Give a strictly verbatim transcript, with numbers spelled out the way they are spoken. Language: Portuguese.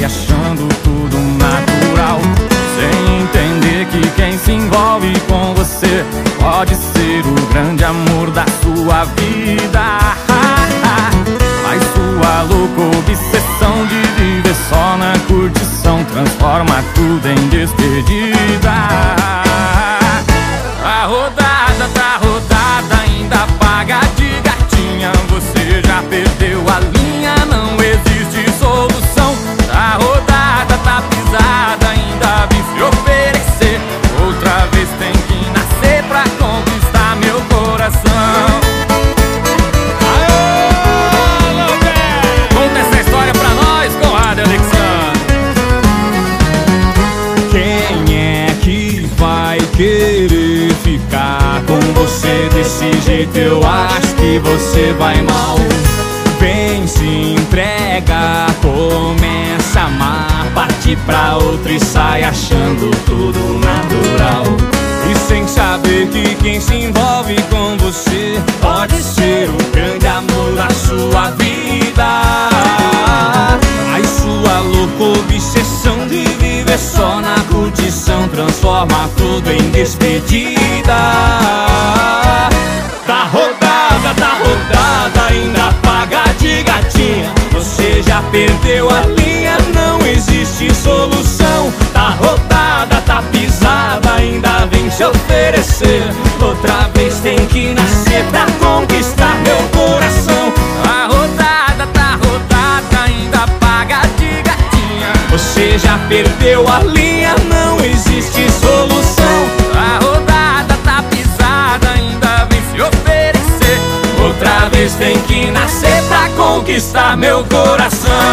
achando tudo natural, sem entender que quem se envolve com você pode ser o grande amor da sua vida. Mas sua louca obsessão de viver só na curtição transforma tudo em despedida. A rodada tá rodada, ainda paga de gatinha. Você já perdeu a linha, não existe solução. A rodada tá pisada, ainda vim se oferecer. Outra vez tem que nascer pra conquistar meu coração. Conta essa história pra nós, Conrado e Alexandre. Quem é que vai querer ficar com você desse jeito? Eu acho que você vai mal. Vem, se entrega, começa a amar, parte pra outra e sai achando tudo natural. E sem saber que quem se envolve com você pode ser o grande amor da sua vida. Ai, sua louca obsessão de viver só na curtição transforma tudo em despedida. Tá rodada, tá rodada, ainda paga de gatinha. Você já perdeu a linha, não existe solução. Tá rodada, tá pisada, ainda vem se oferecer. Outra vez tem que nascer pra conquistar meu coração. A rodada tá rodada, ainda paga de gatinha. Você já perdeu a linha, não existe solução. A rodada tá pisada, ainda vem se oferecer. Outra vez tem que nascer pra conquistar meu coração.